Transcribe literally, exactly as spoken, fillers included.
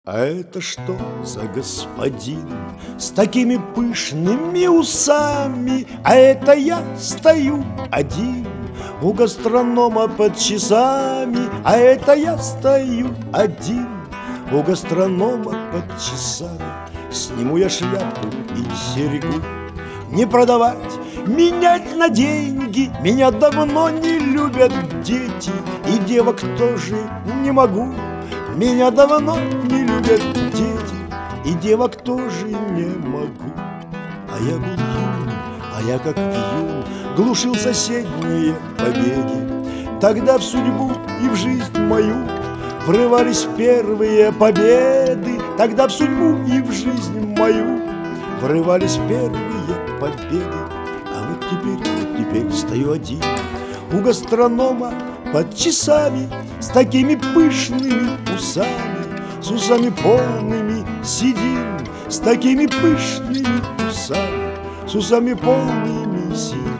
А это что за господин с такими пышными усами? А это я стою один у гастронома под часами. А это я стою один у гастронома под часами. Сниму я шляпу и серьгу. Не продавать, менять на деньги. Меня давно не любят дети, и девок тоже не могу. Меня давно не любят дети, и девок тоже не могу. А я был юн, а я как вьюн глушил соседние побеги. Тогда в судьбу и в жизнь мою врывались первые победы. Тогда в судьбу и в жизнь мою врывались первые победы. А вот теперь, вот теперь стою один у гастронома под часами, с такими пышными усами, с усами полными сидим, с такими пышными усами, с усами полными сидим.